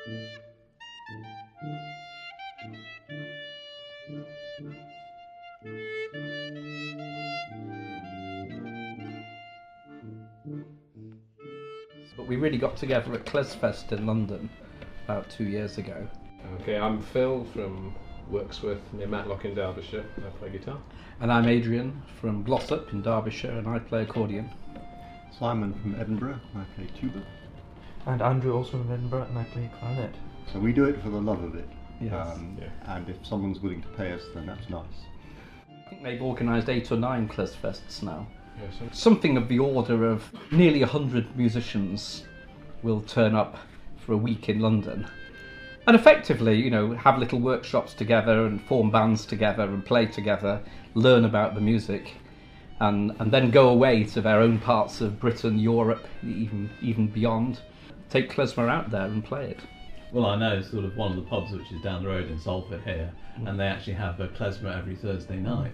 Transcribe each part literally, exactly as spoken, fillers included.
But we really got together at Klesfest in London about two years ago. Okay, I'm Phil from Wirksworth near Matlock in Derbyshire. I play guitar. And I'm Adrian from Glossop in Derbyshire, and I play accordion. Simon from Edinburgh, I play tuba. And Andrew also from Edinburgh, and I play clarinet. So we do it for the love of it. Yes. Um, Yeah. And if someone's willing to pay us, then that's nice. I think they've organised eight or nine Klesfests now. Yeah, so Something of the order of nearly a hundred musicians will turn up for a week in London. And effectively, you know, have little workshops together and form bands together and play together, learn about the music, and, and then go away to their own parts of Britain, Europe, even even beyond. Take klezmer out there and play it. Well, I know sort of one of the pubs which is down the road in Salford here, Mm. and they actually have a klezmer every Thursday night.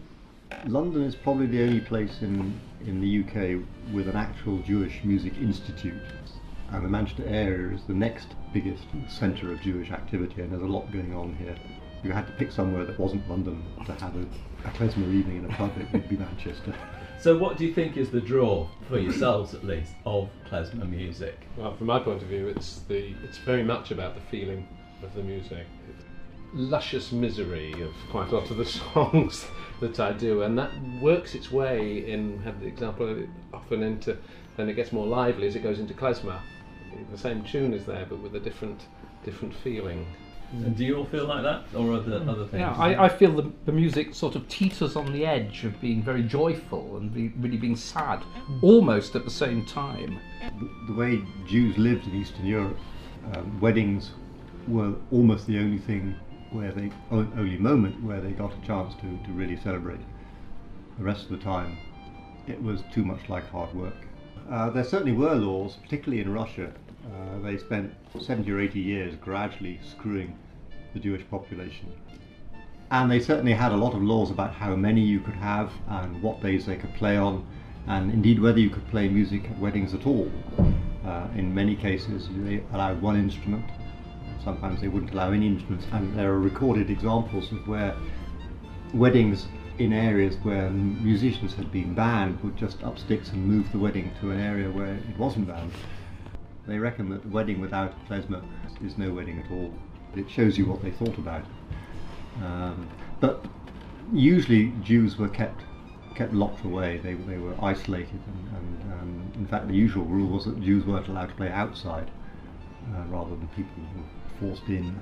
London is probably the only place in, in the U K with an actual Jewish music institute. And the Manchester area is the next biggest centre of Jewish activity, and there's a lot going on here. If you had to pick somewhere that wasn't London to have a, a klezmer evening in a pub, it would be Manchester. So what do you think is the draw, for yourselves at least, of klezmer music? Well, from my point of view, it's the it's very much about the feeling of the music. It's luscious misery of quite a lot of the songs that I do, and that works its way in, have the example of it often into, then it gets more lively as it goes into klezmer. The same tune is there, but with a different different feeling. And do you all feel like that, or other other things? Yeah, I, I feel the, the music sort of teeters on the edge of being very joyful and be, really being sad, almost at the same time. The, the way Jews lived in Eastern Europe, um, weddings were almost the only thing where they, o- only moment where they got a chance to, to really celebrate. The rest of the time, it was too much like hard work. Uh, there certainly were laws, particularly in Russia. Uh, they spent seventy or eighty years gradually screwing the Jewish population. And they certainly had a lot of laws about how many you could have and what days they could play on, and indeed whether you could play music at weddings at all. Uh, in many cases they allowed one instrument, sometimes they wouldn't allow any instruments, and there are recorded examples of where weddings in areas where musicians had been banned would just up sticks and move the wedding to an area where it wasn't banned. They reckon that the wedding without klezmer is no wedding at all. It shows you what they thought about it. Um, but usually Jews were kept kept locked away. They they were isolated, and, and um, in fact the usual rule was that Jews weren't allowed to play outside, uh, rather than people who were forced in.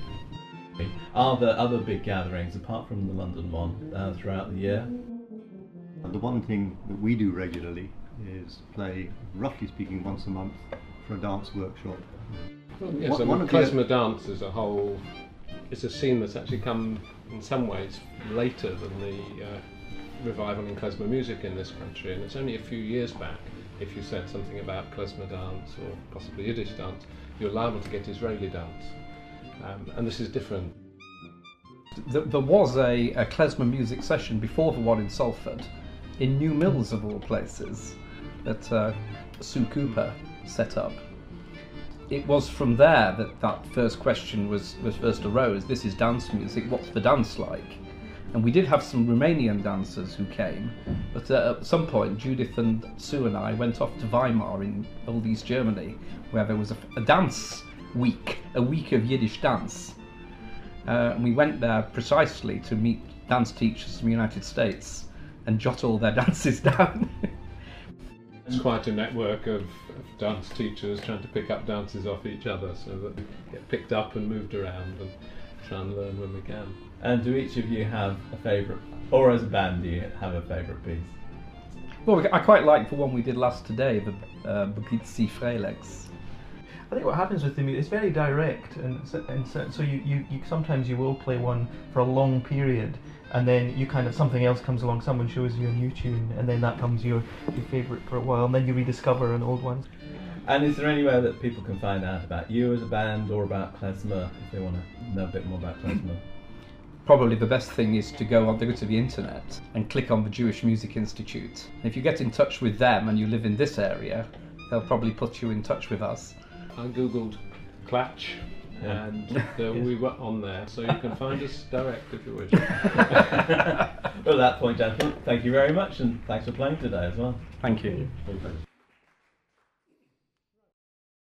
Are there other big gatherings apart from the London one uh, throughout the year? The one thing that we do regularly is play, roughly speaking, once a month for a dance workshop. Well, yes, One- I mean, one of the- klezmer dance as a whole is a scene that's actually come in some ways later than the uh, revival in klezmer music in this country, and it's only a few years back. If you said something about klezmer dance or possibly Yiddish dance, you're liable to get Israeli dance, um, and this is different. Th- There was a, a klezmer music session before the one in Salford, in New Mills of all places, that uh, Sue Cooper set up. It was from there that that first question was, was first arose. This is dance music, what's the dance like? And we did have some Romanian dancers who came, but uh, at some point Judith and Sue and I went off to Weimar in old East Germany, where there was a, a dance week, a week of Yiddish dance. Uh, and we went there precisely to meet dance teachers from the United States and jot all their dances down. It's quite a network of, of dance teachers trying to pick up dances off each other so that they get picked up and moved around and try and learn when we can. And do each of you have a favourite, or as a band do you have a favourite piece? Well, I quite like the one we did last today, the uh, Bukitsi Frelex. I think what happens with the music, it's very direct, and so, and so, so you, you, you sometimes you will play one for a long period, and then you kind of, something else comes along, someone shows you a new tune, and then that becomes your, your favourite for a while, and then you rediscover an old one. And is there anywhere that people can find out about you as a band or about klezmer if they want to know a bit more about klezmer? Probably the best thing is to go on to go to the internet and click on the Jewish Music Institute. If you get in touch with them and you live in this area, they'll probably put you in touch with us. I googled Clatch, Yeah. and uh, we were on there, so you can find us direct if you wish. Well, at that point, gentlemen, thank you very much, and thanks for playing today as well. Thank you. Thanks.